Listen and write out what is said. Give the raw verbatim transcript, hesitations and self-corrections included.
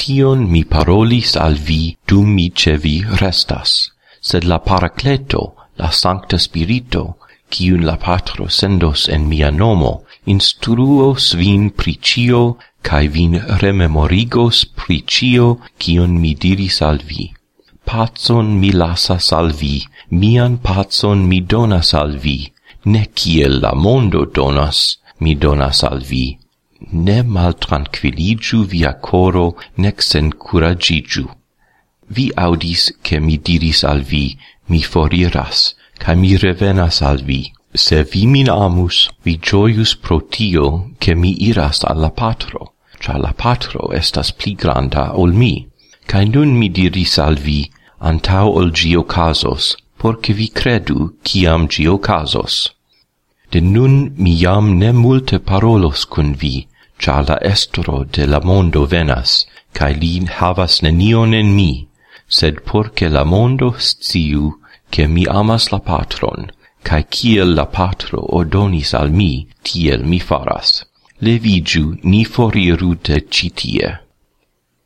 tion mi parolis al vi dum mi ce vi restas, sed la Paracleto, la Sancta Spirito, quiun la Patro sendos en mia nomo, instruos vin pri cio, cae vin rememorigos pri cio, quion mi diris al vi. Pacon mi lasas al vi, mian pacon mi donas al vi, ne kiel la mondo donas, mi donas al vi. Ne maltranquilligiu via coro, nec sencuragigiu. Vi audis che mi diris al vi, mi foriras, cae mi revenas al vi. Se vi min amus, vi gioius pro tio, che mi iras alla Patro, cia la Patro estas pli granda ol mi. Cae nun mi diris al vi, antau ol gio casos, porce vi credu ciam gio casos. De nun mi jam ne multe parolos cun vi, cia la estro de la mondo venas, cae li havas nenion en mi, sed porce la mondo sciu, che mi amas la Patron, cae kiel la Patro ordonis al mi, tiel mi faras. Levigiu, ni foriru de ci tie.